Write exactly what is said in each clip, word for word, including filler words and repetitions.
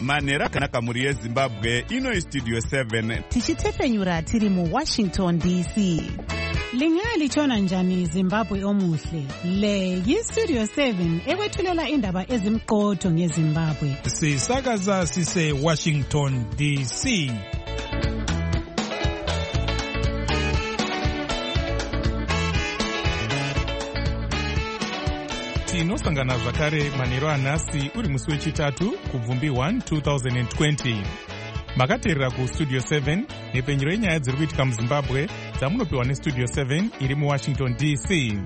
manhero akanaka mhuri yezimbabwe. Ino Studio seven tichitepfenyura tiri muWashington D C. Lingalitshona njani Zimbabwe omuhle? Le yiStudio seven ekwethulela indaba ezimqotho ngeZimbabwe. Sisakaza sise Washington D C. Tinosangana zvakare manhero anhasi uri musi wechitatu kubvumbi one two thousand twenty. Makateerera kuStudio seven nepenyero yenyaya dziri kuitika muZimbabwe dzamunopiwa neStudio seven iri muWashington D C.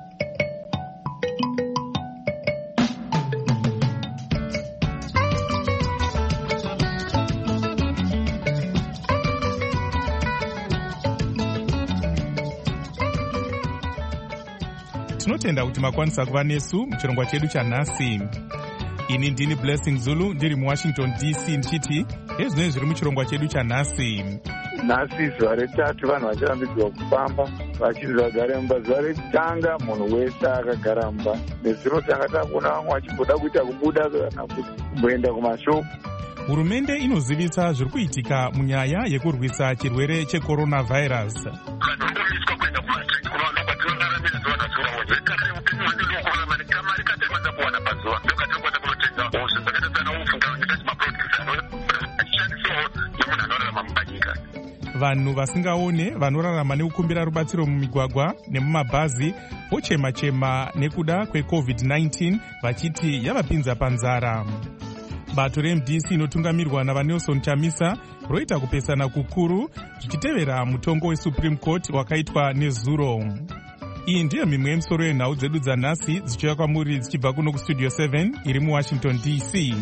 Tinotenda kuti makwanisa kuva nesu muchirongwa chedu chanhasi. Ini ndini Blessing Zulu ndiri muWashington D C ndichiti ezvinoi zviri muchirongwa chedu chanhasi. Nhasi zuva retatu vanhu vachirambidzwa kufamba vachinzi vagare mumba. Zuva rekutanga munhu wese akagara mumba. Nezuro tanga takuona vamwe vachimboda kuita kubuda kana kumboenda kumashopu. Hurumende inozivisa zviri kuitika munyaya yekurwisa chirwere checoronavirus. Vanhu vasingaone vanorarama nekukumbira rubatsiro mumigwagwa nemumabhazi vochema-chema nekuda kwecovid nineteen vachiti yavapinza panzara. Bato reM D C inotungamirwa navaNelson Chamisa roita kupesana kukuru zvichitevera mutongo weSupreme Court wakaitwa nezuro. Iyi ndiyo mimwe yemisoro yenhau dzedu dzanhasi dzichiuya kwamuri dzichibva kuno kuStudio seven iri muWashington D C.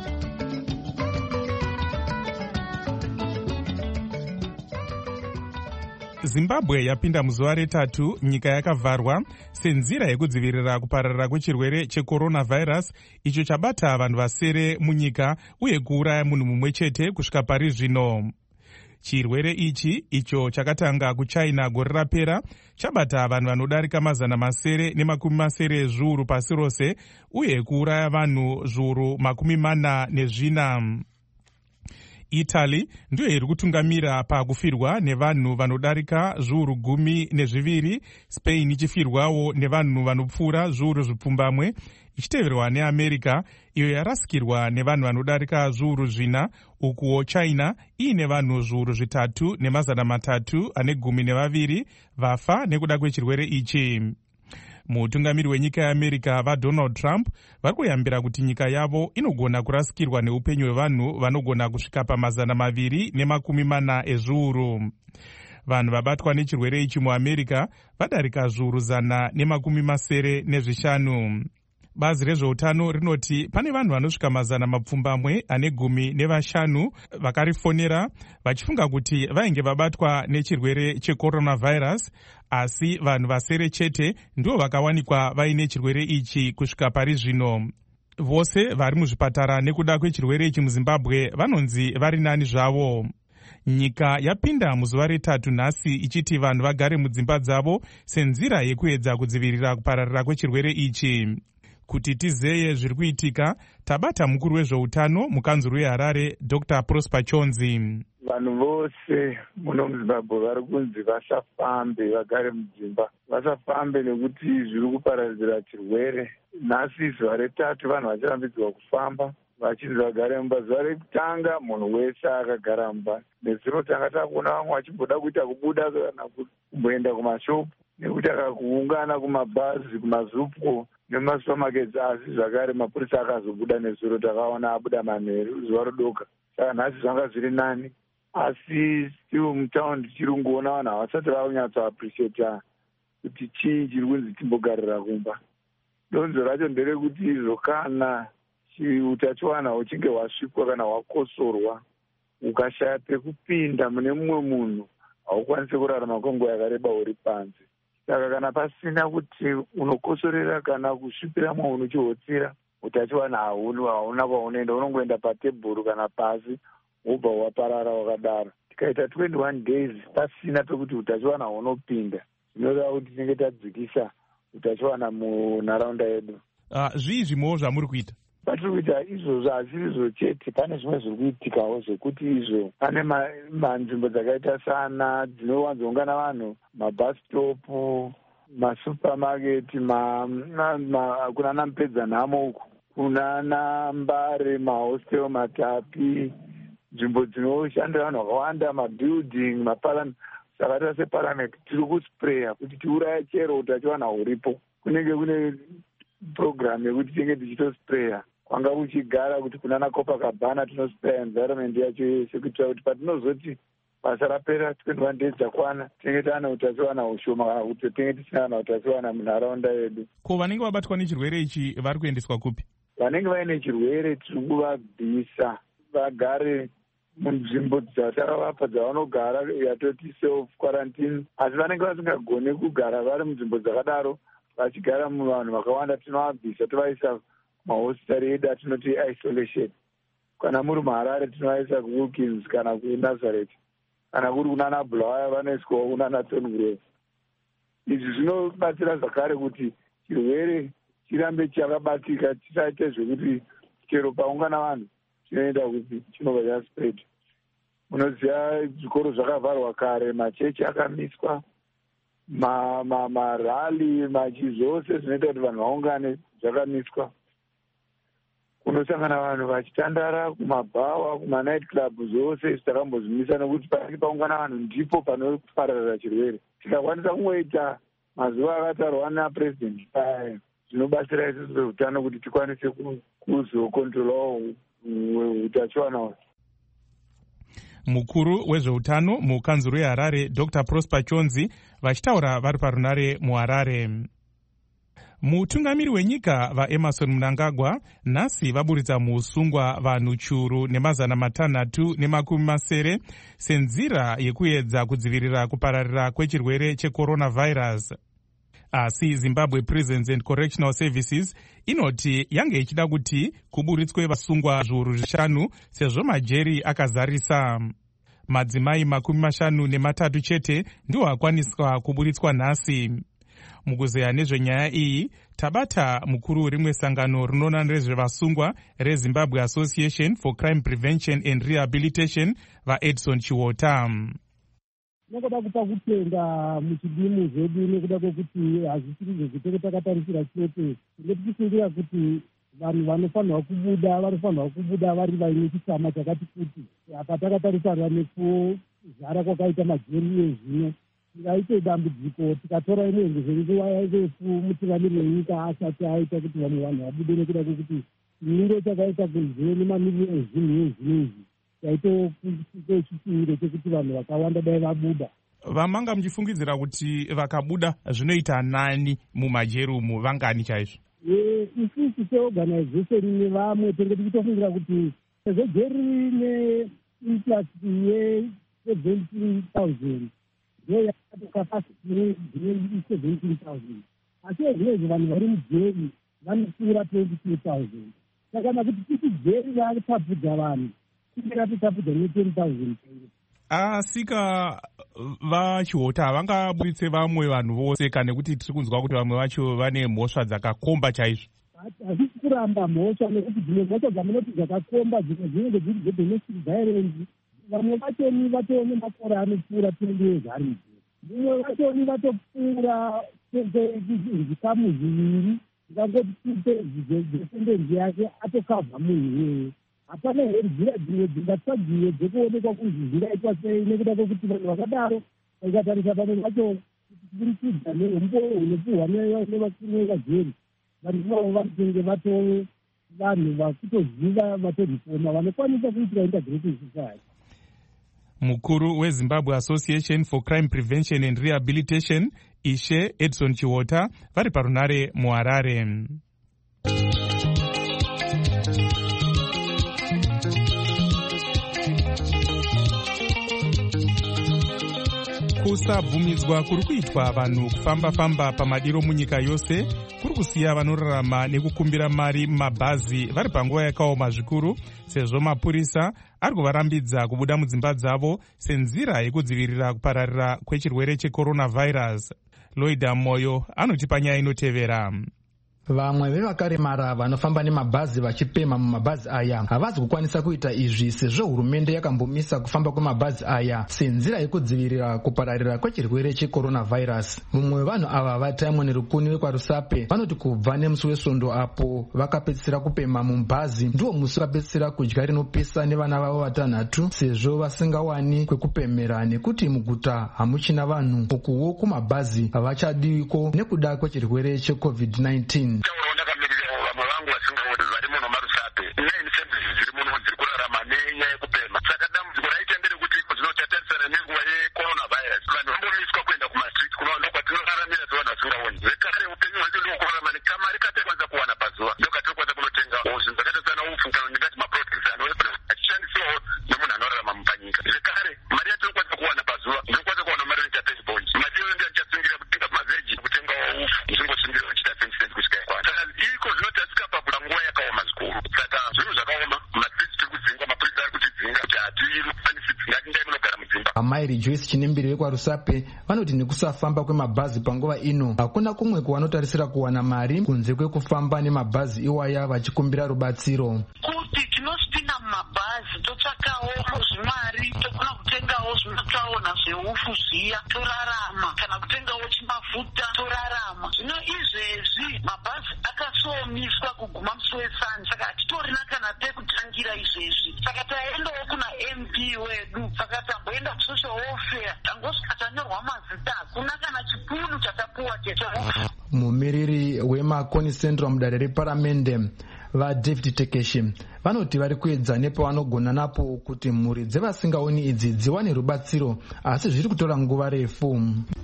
Zimbabwe yapinda muzuva retatu nyika yakavharwa senzira yekudzivirira kupararira kwechirwere checoronavirus icho chabata vanhu vasere munyika uye kuuraya munhu mumwe chete kusvika pari zvino. Chirwere ichi icho chakatanga kuChina gore rapera chabata vanhu vanodarika mazana masere nemakumi masere ezviuru pasi rose uye kuuraya vanhu zviuru makumi mana nezvina. Italy ndiyo iri kutungamira pakufirwa nevanhu vanodarika zviuru gumi nezviviri, Spain ichifirwawo nevanhu vanopfuura zviuru zvipfumbamwe, ichiteverwa neAmerica iyo yarasikirwa nevanhu vanodarika zviuru zvina, ukuwo China iine vanhu zviuru zvitatu nemazana matatu ane gumi nevaviri vafa nekuda kwechirwere ichi. Mutungamiri wenyika yeAmerica vaDonald Trump vari kuyambira kuti nyika yavo inogona kurasikirwa neupenyu hwevanhu vanogona kusvika pamazana maviri nemakumi mana ezviuru. Vanhu vabatwa nechirwere ichi muAmerica vadarika zviuru zana nemakumi masere nezvishanu. Bazi rezveutano rinoti pane vanhu vanosvika mazana mapfumbamwe ane gumi nevashanu vakarifonera vachifunga kuti vainge vabatwa nechirwere checoronavirus, asi vanhu vasere chete ndivo vakawanikwa vaine chirwere ichi kusvika pari zvino. Vose vari muzvipatara nekuda kwechirwere ichi muZimbabwe vanonzi vari nani zvavo. Nyika yapinda muzuva retatu nhasi ichiti vanhu vagare mudzimba dzavo senzira yekuedza kudzivirira kupararira kwechirwere ichi. Kuti tizeye zviri kuitika, tabata mukuru wezveutano mukanzuru weHarare Doctor Prosper Chonzi. Vanhu vose muno muZimbabwe vari kunzi vasafambe, vagare mudzimba, vasafambe nekuti zviri kuparadzira chirwere. Nhasi zuva retatu vanhu vachirambidzwa kufamba vachinzi vagare mumba. Zuva rekutanga munhu wese akagara mumba. Nezuro tanga takuona vamwe vachimboda kuita kubuda kana kumboenda kumashopu nekuti akakuungana kumabhazi, kumazupco nemasupermarkets, asi zvakare mapurisa akazobuda nezuro takaona abuda manheru zuva rodoka. Saka nhasi zvanga zviri nani, asi still mutaundi tichiri kungoona vanhu havasati vaunyatso appreciata kuti chii chiri kunzi timbogarira kumba. Donzo racho nderekuti izvo kana utachiwana uchinge hwasvikwa kana hwakosorwa ukashaya pekupinda mune mumwe munhu haukwanisi kurarama kwenguva yakareba uri panze. Saka kana pasina kuti unokosorera kana kusvipira mwe unochihotsira, utachiwana hauna kwaunoenda, unongoenda patebhuru kana pasi wobva waparara wakadaro. Tikaita twenty-one days pasina pekuti utachiwana hunopinda, zvinoreva kuti tinenge tadzikisa utachiwana munharaunda yedu. Uh, zvii zvimwewo zvamuri kuita? patiri kuita izvozvo asi izvo chete, pane zvimwe zviri kuitikawo zvekuti izvo pane manzvimbo dzakaita sana dzinowanzoungana vanhu, mabhastopu, masupamaketi, kunana mupedza nhamo uku, kunana mbare, mahostel, matapi, nzvimbo dzinoshandira vanhu vakawanda, mabuilding, maparliament. Saka tase parliament tiri kuspreya kuti tiuraya chero utachiwana huripo. Kunenge kune program yekuti tinge tichitospreya kwanga kuchigara kuti kunana Copacabana tinospreya environment yacho yese kuitira kuti patinozoti basa rapera tikendwa ndee dzakwana tinenge taana utachiwana hushoma kana kuti tinge tisina na utachiwana munharaunda yedu. Ko vanenge vabatwa nechirwere ichi vari kuendeswa kupi? Vanenge vaine chirwere tiri kuvabvisa vagare munzvimbo dzatakavapa dzavanogara yatoti self quarantine, asi vanenge vasingagone kugara vari munzvimbo dzakadaro vachigara muvanhu vakawanda tinovabvisa tovaisa mahositari edu atinoti isolation. Kana muri muHarare tinovaisa kuWilkins kana kuNazareth, kana kuri kunana Bulawayo vanoiswawo kunana Thorngrove. Izvi zvinobatsira zvakare kuti chirwere chirambe chakabatika, chisaite zvekuti chero paungana vanhu chinoenda kuti chinobva chaspread. Munoziva zvikoro zvakavharwa kare, machechi akamiswa, marali, machi zvose zvinoita kuti vanhu vaungane zvakamiswa. Kunosangana vanhu vachitandara kumabhawa, kumanight club, zvose zitakambozvimisa nokuti panenge paungana vanhu ndipo panopararira chirwere. Tikakwanisa kungoita mazuva akatarwa napresident aya zvinobatsira isusu veutano kuti tikwanise kuzokontrolawo utachiwana uhwu. Mukuru wezveutano mukanzuro yeHarare Doctor Prosper Chonzi vachitaura vari parunare muHarare. Mutungamiri wenyika vaEmmerson Mnangagwa nhasi vaburitsa muusungwa vanhu churu nemazana matanhatu nemakumi masere senzira yekuedza kudzivirira kupararira kwechirwere checoronavirus. Asi Zimbabwe Prisons and Correctional Services inoti yange ichida kuti kuburitswe vasungwa zviuru zvishanu sezvo majeri akazarisa. Madzimai makumi mashanu nematatu chete ndiwo akwaniswa kuburitswa nhasi. Mukuzeya nezvenyaya iyi tabata mukuru rimwe sangano rinoona nezvevasungwa reZimbabwe Association for Crime Prevention and Rehabilitation vaEdson Chiwota. Nokuda kupa kutenda muchidimu zvedu nekuda kwekuti hazvisiri zvitenge takatarisira chete, ngetichifungira kuti vanhu vanofanirwa kubuda vanofanirwa kubuda vari vaine chitsama chakati kuti apa takatarisana nekuzara kwakaita majeri ezvino tingaite dambudziko tikatora imwe zvenguva yarefu mutungamiri wenyika asati aita kuti vamwe vanhu vabude nekuda kwekuti chimiro chakaita kunze nemamiriro ezvinhu ezvinezvi chaitokusike chishuviro chekuti vanhu vakawanda dai vabuda. Vamanga muchifungidzira kuti vakabuda zvinoita nani mumajeri umu vangani chaizvo? Isusu seorganization nevamwe tenge tichitofungira kuti sezvo jeri rine influx ye-seventeen thousand ndiyo yakatokapasiti ye-seventeen thousand, asi ezvinezvo vanhu vari mujeri vanopfuura twenty-two thousand. Saka nakuti tisi jeri ratapudza vanhu tingatitapudza ne-ten thousand. Asika vaChiwota havangaburitse vamwe vanhu vose kana nekuti tiri kunzwa kuti vamwe vacho vane mhosva dzakakomba chaizvo? Hazisi kuramba mhosva nekuti dzimwe mhosva dzamunoti dzakakomba dzimwe dzinenge dziri dzedomestic violence. Vamwe vachoni vatone makore anopfuura twenty years ari mujeri. Vimwe vachoni vatopfuura zvikamu zviviri ngangoti dzesendenzi yake atokavha munhu iyeye. Hapana nzira dzimwe dzingatsvagiwe dzekuonekwa kunzi zvingaitwa sei nekuda kwekuti vanhu vakadaro vakatarisa pamwe vacho kuburikidza neumbo hunopuhwa nevakuru vekajeri vanhu ivavo vanotenge vatove vanhu vakutoziva vatoripoma vanokwanisa kuitira integrating society. Mukuru weZimbabwe Association for Crime Prevention and Rehabilitation Ishe Edson Chiwota vari parunare muHarare. Kusabvumidzwa kuri kuitwa vanhu kufamba-famba pamadiro munyika yose kuri kusiya vanorarama nekukumbira mari mumabhazi vari panguva yakaoma zvikuru, sezvo mapurisa ari kuvarambidza kubuda mudzimba dzavo senzira yekudzivirira kupararira kwechirwere checoronavirus. Loida Moyo anotipa nyaya inotevera. Vamwe vevakaremara vanofamba nemabhazi vachipema mumabhazi aya havazi kukwanisa kuita izvi sezvo hurumende yakambomisa kufamba kwemabhazi aya senzira yekudzivirira kupararira kwechirwere checoronavirus. Mumwe wevanhu ava vaTimon Rukuni vekwaRusape vanoti kubva nemusi wesvondo apo vakapedzisira kupema mubhazi ndiwo musi vakapedzisira kudya rinopisa nevana vavo vatanhatu sezvo vasingawani kwekupemera nekuti muguta hamuchina vanhu, ukuwo kumabhazi havachadiwiko nekuda kwechirwere checovid nineteen. Amairi Joyce Chinembiri vekwaRusape vanoti nekusafamba kwemabhazi panguva ino hakuna kumwe kwavanotarisira kuwana mari kunze kwekufamba nemabhazi iwaya vachikumbira rubatsiro. Kuti tinosipinda mumabhazi totsvakawo zvimari tokona kutengawo zvinotaona zveufu zviya torarama, kana kutengawo chimafuta torarama. Zvino izvezvi mabhazi akasomiswa kuguma musi wesani, saka hatitorina kana pekutangira izvezvi. Saka taendawo kuna M P wedu, saka tamboenda kusocial welfare tangosvika tanyorwa mazita, hakuna kana chipunu chatapuwa checha. Mumiriri weMakoni Central mudare reparamende vaDavid Tekeshi vanoti vari kuedza nepavanogona napo kuti mhuri dzevasingaoni idzi dziwane rubatsiro, asi zviri kutora nguva refu.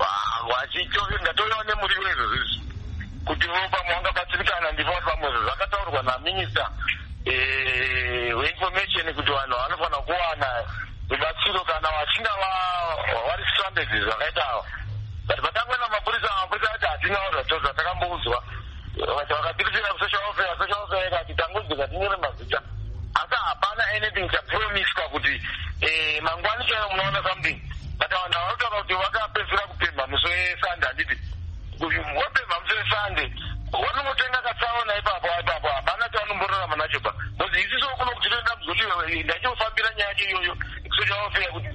Ngatoiwa nemuriwo izvozvizvi kuti vopa muvangabatsirikana ndipo pamwe zvakataurwa naminista weinformation kuti vanhu vanofana kuwana rubatsiro kana vachinga vari stranded zvakaita ava. But patangwena mapurisa mapurisa ati hatina zvacho zvatakamboudzwa vakatirikira kusocial welfare social welfare ikati tangodzika tinyore mazita asi hapana anything chapromiswa kuti mangwani chaiwo munoona something. But vanhu vanotaura kuti vakapedzisira kupemba musi wesande, handiti wapemba musi wesande wanomotenga katsaona ipapo ipapo hapana chavanomborarama nacho pa because isiso kuno kuti toenda muzoti ndachofambira nyaya yacho iyoyo social welfare kuti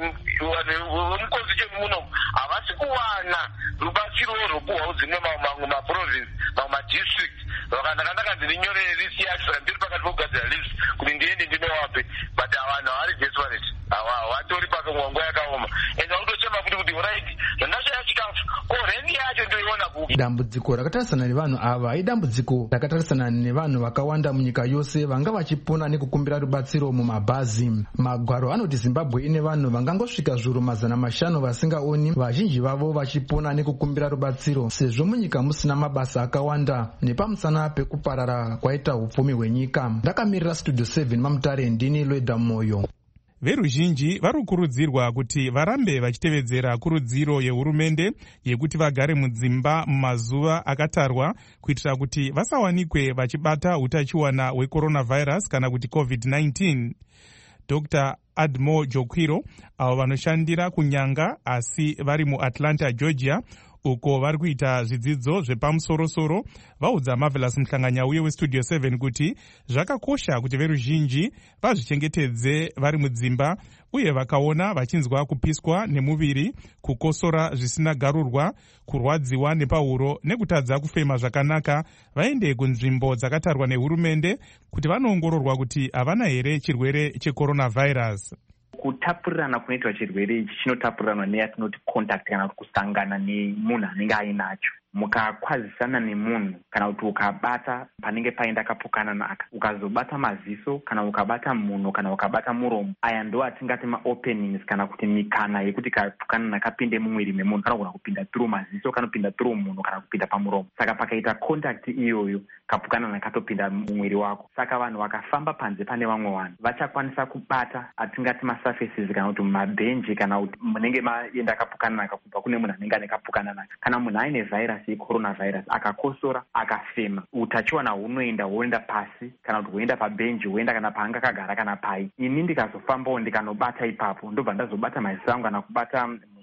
vemukonzi chemu muno havasi kuwana rubatsiro rwokuhwawo dzimwe mamwe maprovince mamwe madistrict vakandakanaka ndinyorere list yacho saka ndiri pakati pokugadzira list kuti ndiende ndinowape, but vanhu havari desperate, havatori pakanguva yakaoma ende vanotochema futi kuti right zvandashaya chikafu ko rendi yacho ndoiona kupi. Dambudziko rakatarisana nevanhu ava idambudziko rakatarisana nevanhu vakawanda munyika yose vanga vachipona nekukumbira rubatsiro mumabhazi. Magwaro anoti Zimbabwe ine vanhu vangangosvika zviuru mazana mashanu vasingaoni, vazhinji vavo vachipona nekukumbira rubatsiro sezvo munyika musina mabasa akawanda nepamusana pekuparara kwaita upfumi hwenyika. Ndakamirira Studio seven mamutare ndini Lweda Moyo. Veruzhinji vari kukurudzirwa kuti varambe vachitevedzera kurudziro yehurumende yekuti vagare mudzimba mumazuva akatarwa kuitira kuti vasawanikwe vachibata utachiwana hwecoronavirus kana kuti covid nineteen. Doctor Admo Jokwiro avo vanoshandira kunyanga asi vari muAtlanta, Georgia, uko vari kuita zvidzidzo zvepamusoro-soro, vaudza Marvelous Muhlanganyauye weStudio seven kuti zvakakosha kuti veruzhinji vazvichengetedze vari mudzimba uye vakaona vachinzwa kupiswa nemuviri, kukosora zvisina garurwa, kurwadziwa nepahuro nekutadza kufema zvakanaka vaende kunzvimbo dzakatarwa nehurumende kuti vanoongororwa kuti havana here chirwere checoronavirus. Kutapurirana kunoitwa chirwere ichi chinotapuriranwa neyatinoti contact kana kuti kusangana nemunhu anenge ainacho. Mukakwazisana nemunhu kana kuti ukabata panenge paenda kapukana naka, ukazobata maziso kana ukabata munhu kana ukabata muromo, aya ndo atingati maopenings kana kuti mikana yekuti kapukana nakapinde mumwiri memunhu kana kupinda through maziso kana kupinda through munhu kana kupinda pamuromo. Saka pakaita contact iyoyo kapukana nakatopinda mumwiri wako. Saka vanhu vakafamba panze pane vamwe vanhu vachakwanisa kubata atingati masurfaces kana kuti mabhenji kana kuti munenge maenda kapukana naka kubva kune munhu anenge ane kapukana naka. Kana munhu aine virus yecoronavirus akakosora akafema, utachiwana hunoenda huoenda pasi kana kuti huoenda pabhenji huoenda kana paanga kagara kana pai. Ini ndikazofambawo ndikanobata ipapo ndobva ndazobata maziso angu kana kubata munhu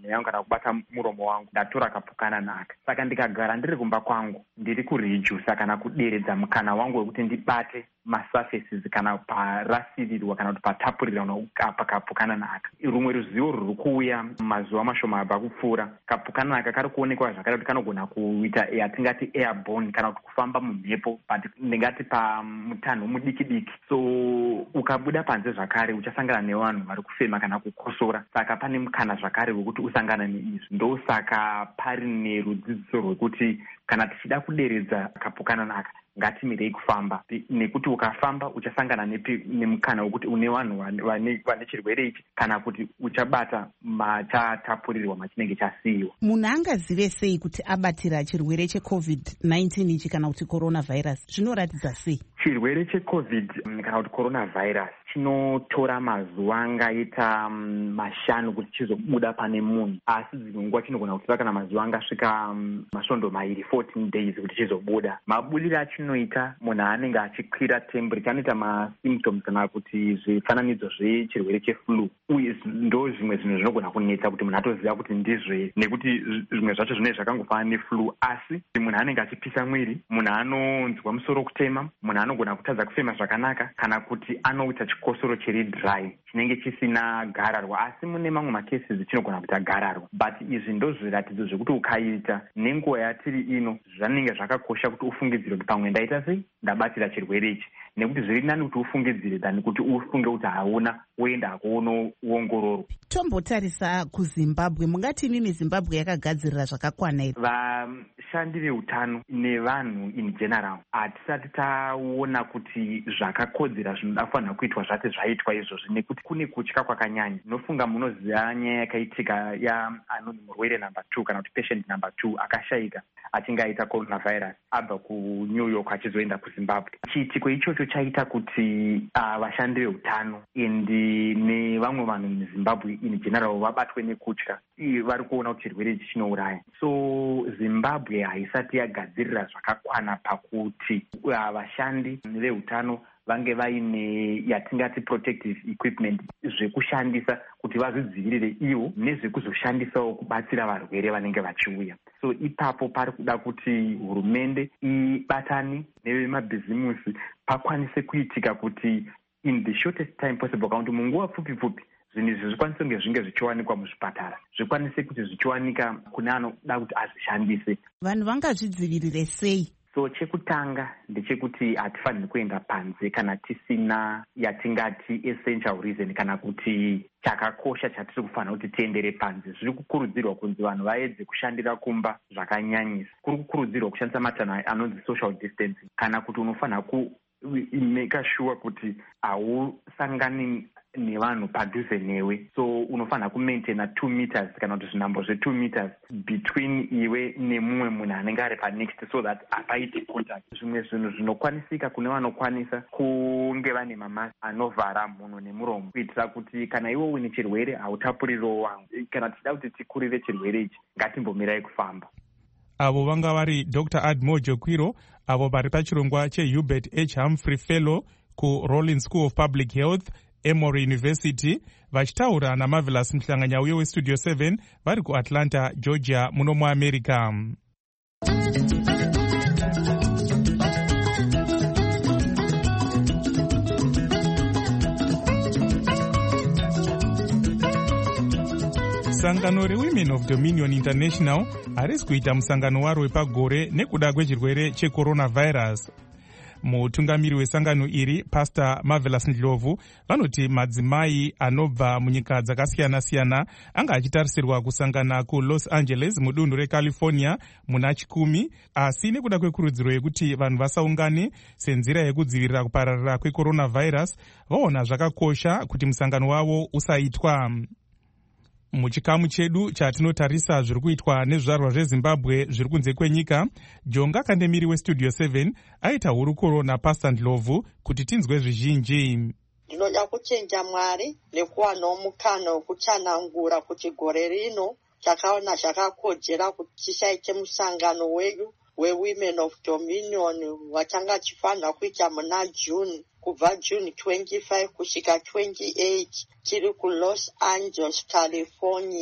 mhino yangu kana kubata muromo wangu ndatora kapukana naka. Saka ndikagara ndiri kumba kwangu ndiri kurejusa kana kuderedza mukana wangu wekuti ndibate masurfaces kana parasirirwa kana kuti patapurirwa pakapukana naka. Rumwe ruzivo ruri kuuya mazuva mashoma abva kupfuura, kapukana naka kari kuonekwa zvakare kuti kanogona kuita yatingati airborne kana kuti kufamba mumhepo but ndingati pamutanho mudiki diki. So ukabuda panze zvakare uchasangana nevanhu vari kufema kana kukosora, saka pane mukana zvakare wekuti usangana neizvi. Ndosaka pari nerudzidziso rwekuti kana tichida kuderedza kapukana naka ngatimirei kufamba, nekuti ukafamba uchasangana nemukana wekuti une vanhu vane chirwere ichi kana kuti uchabata machatapurirwa machinenge chasiyiwa. Munhu angazive sei kuti abatira chirwere checovid nineteen ichi kana kuti coronavirus? Zvinoratidza sei? Chirwere checovid kana kuti coronavirus chinotora mazuva angaita mashanu kuti chizobuda pane munhu, asi dzimwe nguva chinogona kutora kana mazuva angasvika masvondo mairi fourteen days kuti chizobuda. Mabudiro achinoita munhu anenge achikwira temperature anoita masymptoms kana kuti zvifananidzo zvechirwere cheflu, uye ndo zvimwe zvinhu zvinogona kunetsa kuti munhu atoziva kuti ndizve, nekuti zvimwe zvacho zvinenge zvakangofanana neflu. Asi munhu anenge achipisa mwiri, munhu anonzwa musoro kutema, munhu anogona kutadza kufema zvakanaka kana kuti anoita chikosoro chiri dry chinenge chisina gararwa, asi mune mamwe macases chinogona kuita gararwa. But izvi ndo zviratidzo zvekuti ukaita nenguva yatiri ino zvanenge zvakakosha kuti ufungidzire kuti pamwe ndaita sei ndabatira chirwere ichi, nekuti zviri nani kuti ufungidzire than kuti ufunge kuti hauna woenda kuonoongororwa. Tombotarisa kuZimbabwe, mungati inini Zimbabwe yakagadzirira zvakakwana here? Vashandi veutano nevanhu in general hatisati taona kuti zvakakodzera zvinoda kufanira kuitwa zvati zvaitwa izvozvi, nekuti kune kutya kwakanyanya. Nofunga munoziva nyaya yakaitika yaanonzi murwere number two kana kuti patient number two akashayika achinge aita coronavirus abva kuNew York achizoenda kuZimbabwe. Chiitiko ichocho chaita kuti uh, vashandi veutano indi nevamwe vanhu muZimbabwe in general vabatwe nekutya, vari kuona kuti chirwere ichi chinouraya. So Zimbabwe haisati yagadzirira zvakakwana pakuti uh, vashandi veutano vange vaine yatingati protective equipment zvekushandisa kuti vazvidzivirire ivo nezvekuzoshandisawo kubatsira varwere vanenge vachiuya. So ipapo pari kuda kuti hurumende ibatane nevemabhizimusi pakwanise kuitika kuti in the shortest time possible, kana kuti munguva pfupi pfupi zvinhu izvi zvikwanise kunge zvinge zvichiwanikwa muzvipatara, zvikwanise kuti zvichiwanika kune anoda kuti azvishandise. Vanhu vangazvidzivirire sei? So chekutanga ndechekuti hatifaniri kuenda panze kana tisina yatingati essential reason kana kuti chakakosha chatiri kufanira kuti tiendere panze. Zviri kukurudzirwa kunzi vanhu vaedze kushandira kumba zvakanyanyisa. Kuri kukurudzirwa kushandisa matanho anonzi social distancing, kana kuti unofanira ku make sure kuti hausangani nevanhu padhuze newe, so unofanira kumaintaina two meters kana kuti zvinhambo zve-two meters between iwe nemumwe munhu anenge ari panext, so that hapaiti contact. Zvimwe zvinhu zvinokwanisika kune vanokwanisa kunge vane mamasi anovhara mhuno nemuromo, kuitira kuti kana iwe uine chirwere hautapuririwo wangu. Kana tichida kuti tikurire chirwere ichi ngatimbomirai kufamba. Avo vanga vari Doctor Admo Jokwiro, avo vari pachirongwa cheHubert H. Humphrey Fellow kuRollins School of Public Health, Emory University, vachitaura naMarvelous Mhlanganyauye weStudio seven vari kuAtlanta, Georgia, muno muAmerica. Sangano reWomen of Dominion International harisi kuita musangano waro wepagore nekuda kwechirwere checoronavirus. Mutungamiri wesangano iri, Pastor Marvelous Ndlovu, vanoti madzimai anobva munyika dzakasiyana-siyana anga achitarisirwa kusangana kuLos Angeles mudunhu reCalifornia muna chikumi, asi nekuda kwekurudziro yekuti vanhu vasaungane senzira yekudzivirira kupararira kwecoronavirus, vaona zvakakosha kuti musangano wavo usaitwa. Muchikamu chedu chatinotarisa zviri kuitwa nezvizvarwa zveZimbabwe zviri kunze kwenyika, Jonga Kandemiri weStudio seven aita hurukuro naPastor Ndlovu kuti tinzwe zvizhinji. Ndinoda kuchenja Mwari nekuwanawo mukana wekuchanangura kuti gore rino takaona zvakakodzera kuti tisaite musangano wedu weWomen of Dominion watanga chifanira kuita muna June, kubva June twenty-five kusvika twenty-eight tiri kuLos Angeles, California.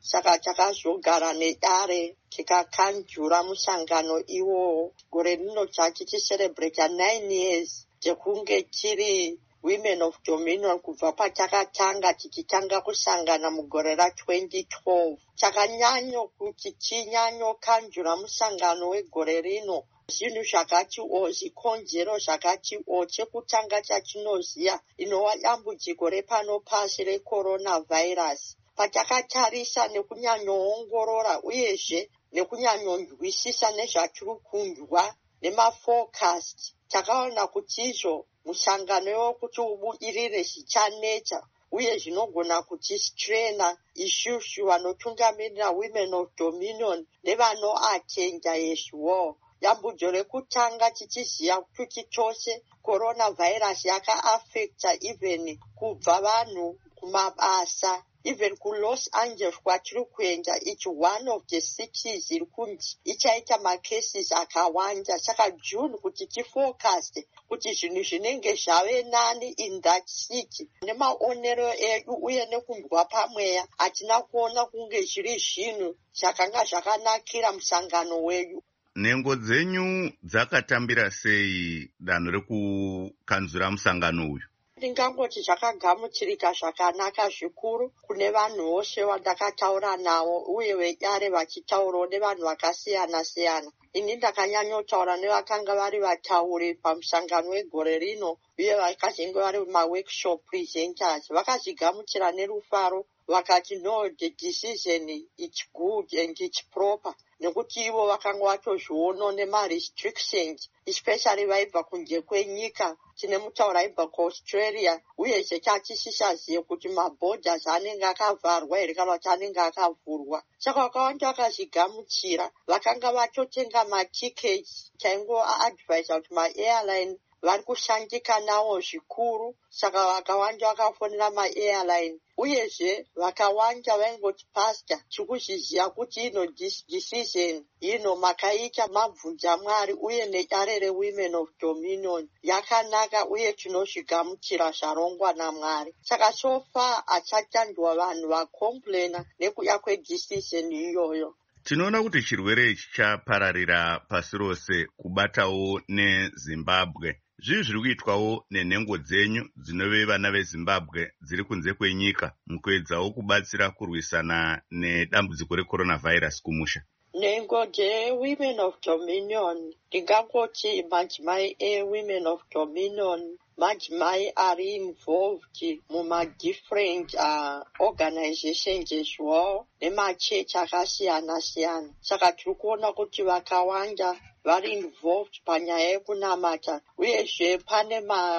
saka takazogara nedare tikakanjura musangano iwowo. Gore rino tichicerebrata nine years tekunge tiri Women of Dominion kubva patakatanga tichitanga kusangana mugore ra twenty twelve. Chakanyanyo kuti chinyanyo kanjura musangano wegore rino. Zvinhu zvakati o zvikonzero zvakati o chekutanga chachinoziya inova dambudziko repano pasi recoronavirus. Patakatarisa nekunyanyoongorora uyezve nekunyanyonzwisisa nezvatiri kunzwa nemafocust, takaona kuti izvo musangano wekuti ubudirire zvichanetsa uye zvinogona kuchistrena isusu vanotungamirira Women of Dominion nevanoatenda as well. Dambudzo rekutanga tichiziya kuti chose coronavirus yakaafecta even kubva vanhu kumabasa. Even ku Los Angeles kwatiri kuenda, it's one of the cities iri kunzi ichaita macases akawanda. Saka June kuti tifocus kuti zvinhu zvinenge zvave nani in that city. Nemaonero edu uye nekunzwa pamweya hatina kuona kunge zviri zvinhu zvakanga zvakanakira musangano wedu. Nhengo dzenyu dzakatambira sei danho rekukanzura musangano uyu? Ndingangoti zvakagamuchirika zvakanaka zvikuru kune vanhu vose vandakataura navo uye vedare vachitaurawo nevanhu vakasiyana siyana. Ini ndakanyanyotaura nevakanga vari vatauri pamusangano wegore rino uye vakazenge vari maworkshop presenters. Vakazvigamuchira nerufaro vakati no, the decision it's good and it's proper. Nekuti ivo vakanga vatozviono nema-restrictions especially vaibva kunze kwenyika. Tine mutauro aibva kuAustralia uye zvechatisishaziye kuti maborders anenge akavharwa here kana kuti anenge akavhurwa. Saka vakawanda vakazvigamuchira, vakanga vatotenga matickets. Chaingo aadvisa kuti ma-airline vari kushandika nawo zvikuru, saka vakawanda vakafonera ma-airline. Uyezve vakawanda vaingoti pastor tikuzviziya kuti ino decision ino makaita mabvunza Mwari uye nedare reWomen of Dominion yakanaka uye tinozvigamuchira zvarongwa naMwari. Saka so far hachatandwa vanhu vacomplaina nekuda kwedecision iyoyo. Tinoona kuti chirwere ichi chapararira pasi rose kubatawo neZimbabwe. Zvii zviri kuitwawo nenhengo dzenyu dzinove vana veZimbabwe dziri kunze kwenyika mukuedzawo kubatsira kurwisana nedambudziko recoronavirus kumusha? Nhengo dzeWomen of Dominion, ndingangoti madzimai eWomen of Dominion madzimai ari involved muma-different uh, organizations as well nemachechi akasiyana siyana. Saka tiri kuona kuti vakawanda vari involved panyaya yekunamata uyezve pane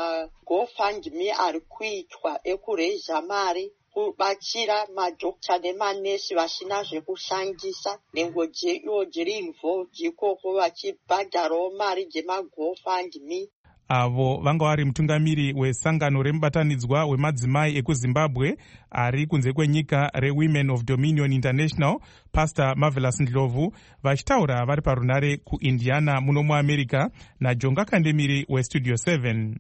ma-GoFundMe ari kuitwa ekureisa mari kubatsira madhokta nemanesi vasina zvekushandisa. Nhengo dzeyo dziri involved ikoko vachibhadharawo mari dzema-GoFundMe. Avo vanga vari mutungamiri wesangano remubatanidzwa wemadzimai ekuZimbabwe ari kunze kwenyika reWomen of Dominion International, Pastor Marvelous Ndlovu, vachitaura vari parunare kuIndiana muno muAmerica naJonga Kandemiri weStudio seven.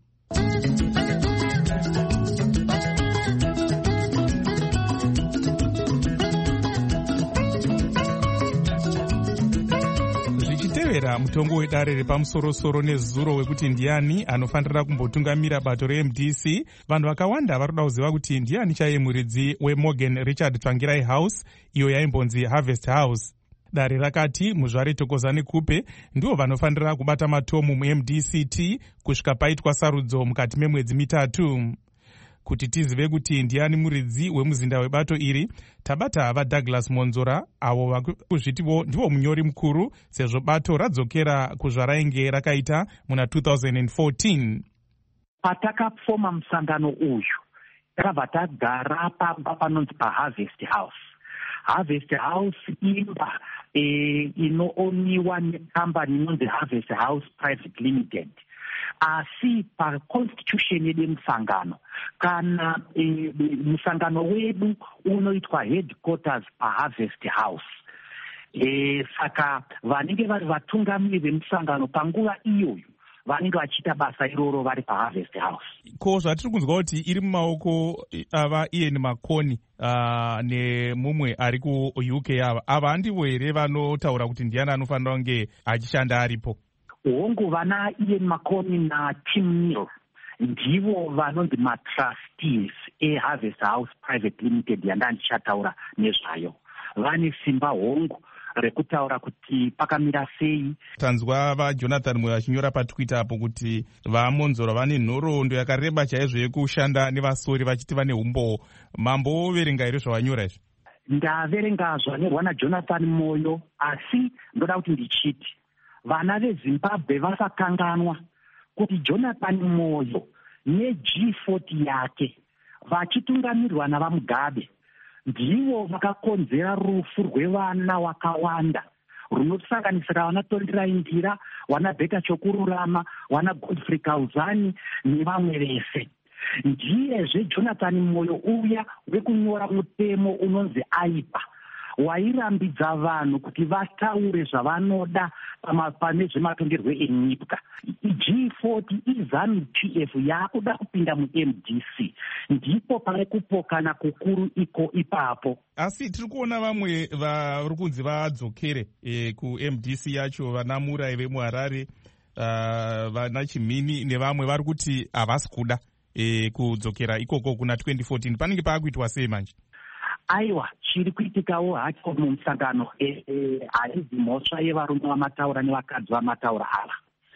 Tevera mutongo wedare repamusoro-soro nezuro wekuti ndiani anofanira kumbotungamira bato reM D C, vanhu vakawanda vari kuda kuziva kuti ndiani chaiye muridzi weMorgan Richard Tsvangirai House, iyo yaimbonzi Harvest House. Dare rakati muzvare Thokozani Kupe ndivo vanofanira kubata matomu muM D C T kusvika paitwa sarudzo mukati memwedzi mitatu. Kuti tizive kuti ndiani muridzi wemuzinda webato iri, tabata vaDouglas Monzora, avo vakuzvitivo ndivo munyori mukuru sezvo bato radzokera kuzvarainge rakaita muna two thousand fourteen. Patakafoma musangano uyu takabva tagara pamba panonzi paHarvest House. Harvest House imba e, inooniwa nekambani inonzi Harvest House Private Limited. Asi paconstitution yedu musangano kana e, musangano wedu unoitwa headquarters paHarvest House. E, saka vanenge vari vatungamiri vemusangano panguva iyoyo vanenge vachiita basa iroro vari paharvest house. Ko zvatiri kunzwa kuti iri mumaoko ava Ian Makoni uh, nemumwe ari ku-U K ava ava handivo here vanotaura kuti ndiani anofanira kunge achishanda aripo? Hongu vana Ian Makoni naTim Neal ndivo vanonzi matrustees eHarvest House Private Limited yanda ndichataura nezvayo. Vane simba hongu rekutaura kuti pakamira sei. Tanzwa vaJonathan Moyo achinyora patwitter apo kuti vamonzora vane nhoroondo yakareba chaizvo yekushanda nevasori vachiti vane umbowo. Mambo verenga here zvavanyora izvi? Ndaverenga zvanyorwa naJonathan Moyo, asi ndoda kuti ndichiti vana veZimbabwe vasakanganwa kuti Jonathan Moyo neG forty yake vachitungamirirwa navaMugabe ndivo vakakonzera rufu rwevana wakawanda runosanganisira vana Tondera Indira, vana Bheka Chokururama, vana Godfrey Kauzani nevamwe vese. Ndiyezve Jonathan Moyo uya wekunyora mutemo unonzi aipa wairambidza vanhu kuti vataure zvavanoda pane zvematongerwo enyika. G forty iZANU P F yakuda kupinda mu-M D C, ndipo pari kupokana kukuru iko ipapo. Asi tiri kuona vamwe vari kunzi vadzokere e, ku-M D C yacho, vana Murai vemuHarare, uh, vana Chimini nevamwe vari kuti havasi kuda e, kudzokera ikoko kuna twenty fourteen. Panenge paakuitwa sei manje? Aiwa, chiri kuitikawo hacho mumusangano haidzi mhosva yevarume vamataura nevakadzi vamataura ava.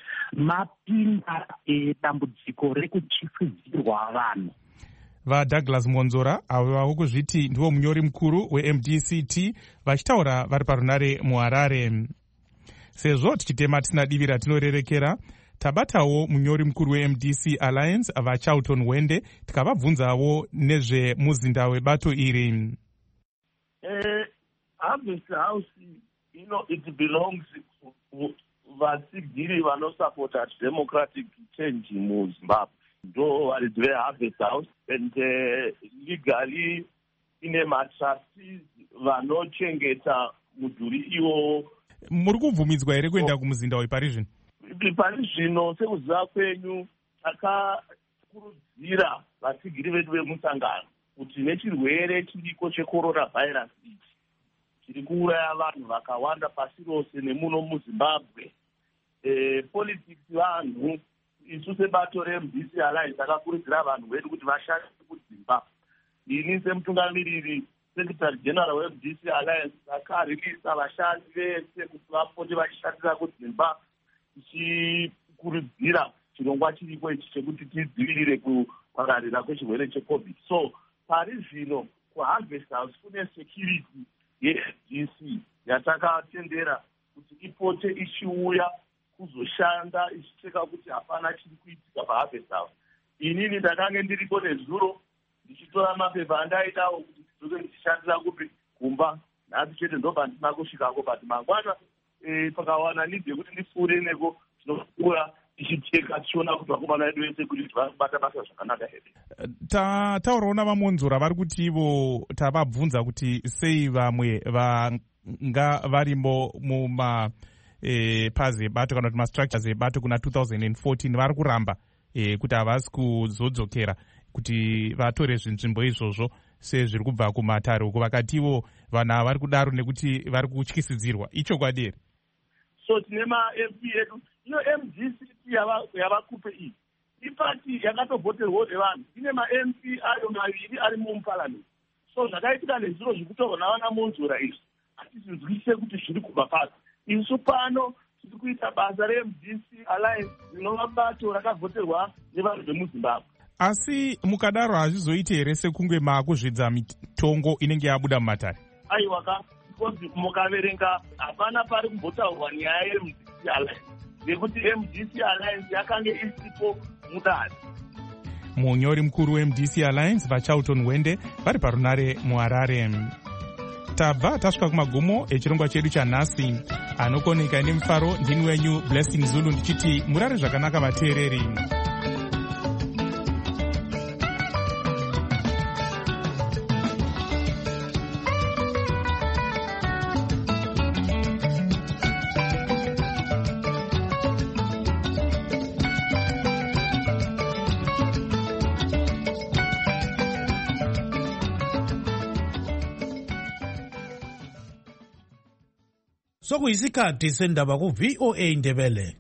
Mapinda dambudziko rekutyisidzirwa vanhu. VaDouglas Monzora avo vavo kuzviti ndivo munyori mukuru we-M D C T vachitaura vari parunare muHarare. Sezvo tichitema tisina divi ratinorerekera, tabatawo munyori mukuru we-M D C Alliance vaCharlton Wende tikavabvunzawo nezvemuzinda webato iri. Uh, Harvest House, you know, it belongs to vasigiri vanosupporta democratic change muZimbabwe. Ndo varidzi veHarvest House, and uh, legally ine matrustees vanochengeta mudhuri iwo. Muri kubvumidzwa here kuenda kumuzinda wepari zvino? Pari zvino sekuziva kwenyu takakurudzira vasigiri vedu vemusangano kuti nechirwere chiriko checoronavirus ichi chiri kuuraya vanhu vakawanda pasi rose nemuno muZimbabwe. E, politics vanhu isu sebato re-M D C Alliance takakurudzira vanhu vedu kuti vashande kudzimba. Ini semutungamiriri Secretary General we-M D C Alliance akaririsa vashandi vese kuti vapote vachishandira kudzimba, tichikurudzira chirongwa chiriko ichi chekuti tidzivirire kupararira kwechirwere cheCovid. So pari zvino kuHarvest House kune security ye-M D C yatakatendera kuti ipote ichiuya kuzoshanda ichicheka kuti hapana chiri kuitika paHarvest House. Inini ndakange ndiriko nezuro ndichitora mapepa andaidawo kuti ndidzoke ndichishandira kupi kumba. Nhasi chete ndobva ndisina kusvikako, but mangwana e, pakawana nidhi yekuti ndipfuure neko tinokura tichiteka tichiona kuti vakomana vedu vese kuti varikubata basa zvakanaka here. Taurawo navamonzora vari kuti ivo tavabvunza kuti sei vamwe vanga varimo muma e, pazi ebato kana kuti mastructures ebato kuna two thousand fourteen vari kuramba e, kuti havasi kuzodzokera kuti vatore zvinzvimbo izvozvo sezviri kubva kumatare uko. Vakati ivo vanhu ava vari kudaro nekuti vari kutyisidzirwa. Ichokwadi here? So tine ma-M P edu, ino M D C yavakupe iyi ipati yakatovhoterwawo nevanhu, ine ma-M P ayo maviri ari muparliament. So zvakaitika nezviro zvekutaurwa navana Monzora izvi hatizvizwisise kuti zviri kubva pasi. Isu pano tiri kuita basa re-M D C Alliance rinova bato rakavhoterwa nevanhu vemuZimbabwe. Asi mukadaro hazvizoiti here sekunge maakuzvidza mitongo inenge yabuda mumatare? Aiwa ka, because mukaverenga hapana pari kumbotaurwa nyaya ye-M D C Alliance nekuti M D C Alliance yakange isipo mudare. Munyori mukuru we-M D C Alliance vaCharlton Wende vari parunare muHarare. Tabva tasvika kumagumo echirongwa chedu chanhasi. Anokoneka nemufaro ndini wenyu Blessing Zulu ndichiti murare zvakanaka vateereri. sokuyisikhathi sendaba ku-V O A Ndebele.